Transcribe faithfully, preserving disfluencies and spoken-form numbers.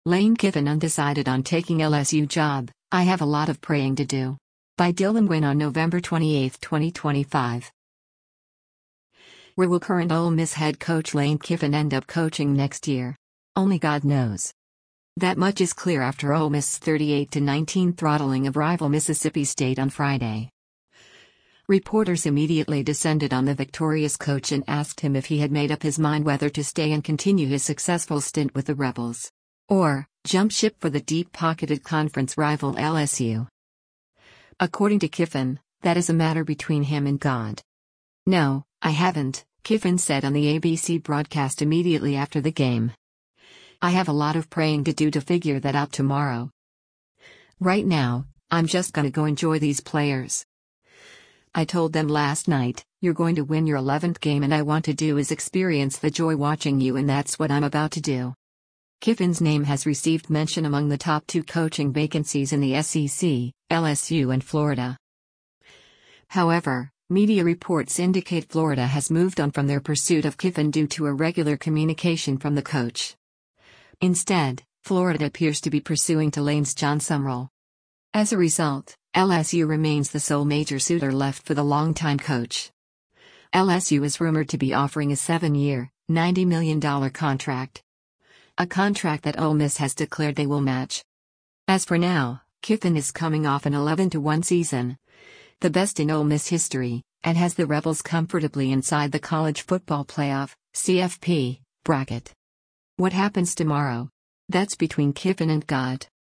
Lane Kiffin undecided on taking L S U job, I have a lot of praying to do. By Dylan Wynn on November twenty-eighth, twenty twenty-five. Where will current Ole Miss head coach Lane Kiffin end up coaching next year? Only God knows. That much is clear after Ole Miss's thirty-eight to nineteen throttling of rival Mississippi State on Friday. Reporters immediately descended on the victorious coach and asked him if he had made up his mind whether to stay and continue his successful stint with the Rebels, or jump ship for the deep-pocketed conference rival L S U. According to Kiffin, that is a matter between him and God. "No, I haven't," Kiffin said on the A B C broadcast immediately after the game. "I have a lot of praying to do to figure that out tomorrow. Right now, I'm just gonna go enjoy these players. I told them last night, you're going to win your eleventh game and I want to do is experience the joy watching you, and that's what I'm about to do." Kiffin's name has received mention among the top two coaching vacancies in the S E C, L S U and Florida. However, media reports indicate Florida has moved on from their pursuit of Kiffin due to irregular communication from the coach. Instead, Florida appears to be pursuing Tulane's Jon Sumrall. As a result, L S U remains the sole major suitor left for the longtime coach. L S U is rumored to be offering a seven-year, ninety million dollars contract. A contract that Ole Miss has declared they will match. As for now, Kiffin is coming off an eleven to one season, the best in Ole Miss history, and has the Rebels comfortably inside the College Football Playoff, C F P, bracket. What happens tomorrow? That's between Kiffin and God.